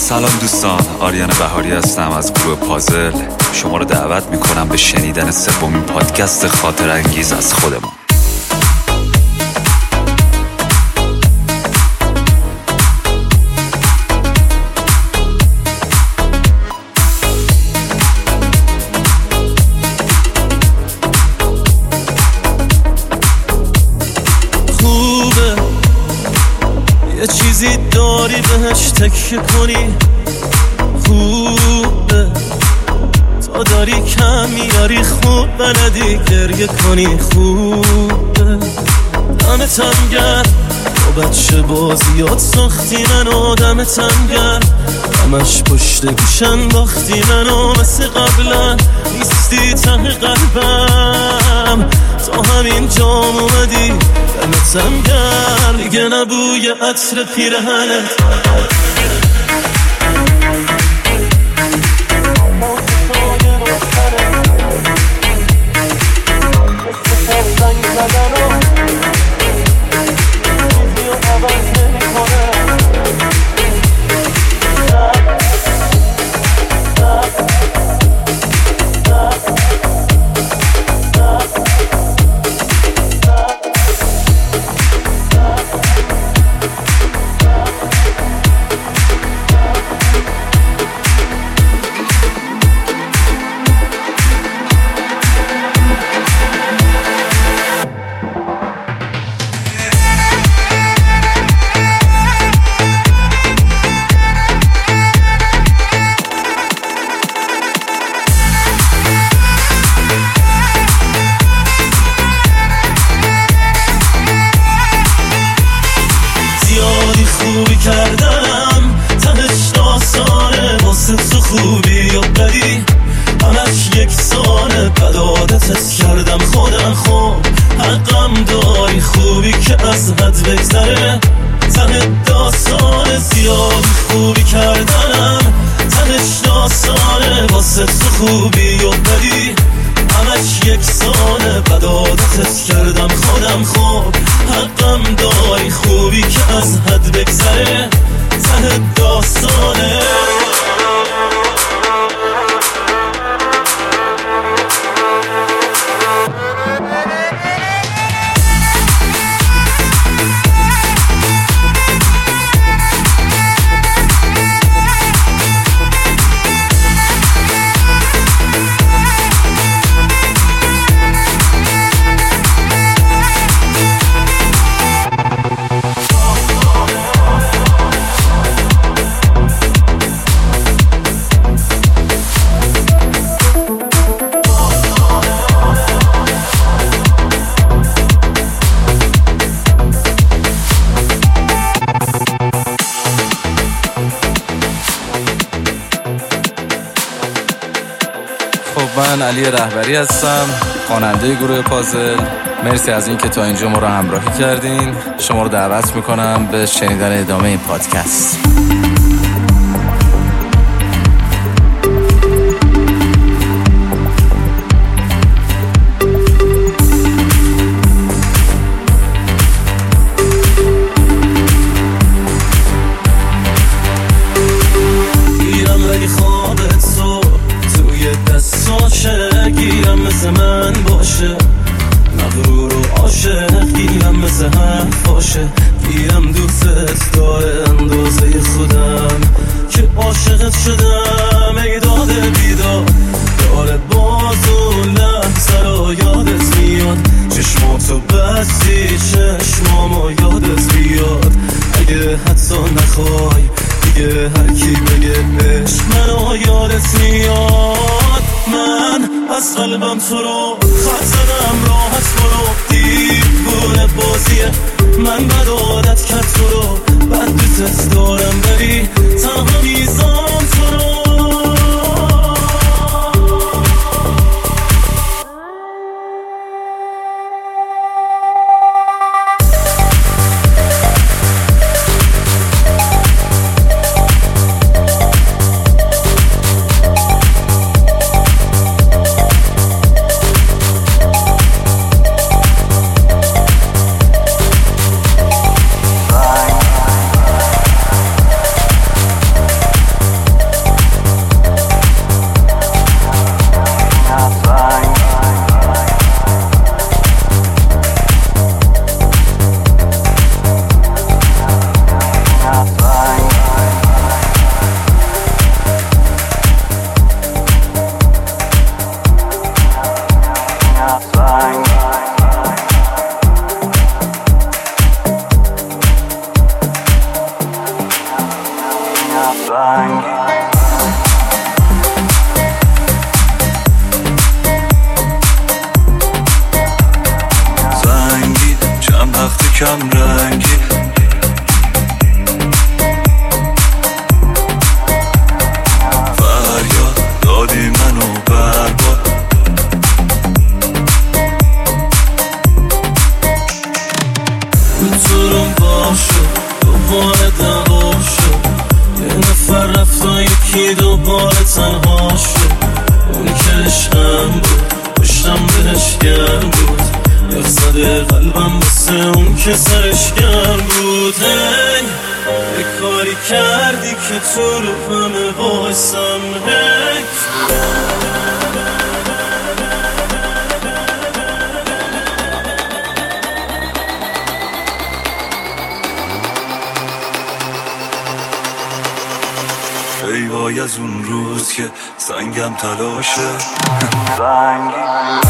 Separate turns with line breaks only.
سلام دوستان، آریان بهاری هستم از گروه پازل. شما رو دعوت میکنم به شنیدن سومین پادکست خاطر انگیز از خودمون.
یه چیزی داری بهش تکیه کنی، خوبه تا داری کم میاری، خوب بلدی گریه کنی، خوبه دمتم گرم با بچه بازیات ساختی منو، دمتم گرم همش پشت گوشن باختی منو، مثل قبلا نیستی ته قلبم، تا همین جام اومدی دمتم گرم، دیگه نبوی عطر پیرهنت کردم، تهش داستانه واسه تو خوبی و بدی، همش یکسانه، بد عادتت کردم خودم، خوب حقم داری، خوبی که از حد بگذره، ته داستانه زیادی خوبی کردنم، تهش داستانه واسه تو خوبی و بدی، همش یکسانه، بد عادتت کردم خودم، خوب حقم داری، خوبی که از حد بگذره، ته داستانه.
من علی رهبری هستم، خواننده گروه پازل. مرسی از این که تا اینجا ما رو همراهی کردین. شما رو دعوت میکنم به شنیدن ادامه این پادکست.
گیرم مثل من باشه، مغرور و عاشق گیرم مثل حرف باشه، گیرم دوستت داره اندازه خودم، که عاشقت شدم ای داده بیداد، داره باز و لحظه رو یادت میاد، چشماتو بستی چشمامو یادت بیاد، اگه حتی نخوای دیگه هر کی بگه عشق منو یادت میاد، من از قلبم تو رو خط زدم، راحت برو، دیوونه بازیه، من بد عادت کرد تو رو، بد دوست دارم بری تنها میزام تو رو.
کم رنگی. فریاد دادی منو برباد.
روزورم باشو دوباره دعوا شد، یه نفر رفت و یکی دوباره تنها شد. اون که عشقم بود پشتم بهش گرم بود، یخ زده قلبم بسه اون که سرش گرم بود. هی یه کاری کردی که تو رو همه بایستم. هی
ای وای از اون روز که سنگم تلاشه. سنگی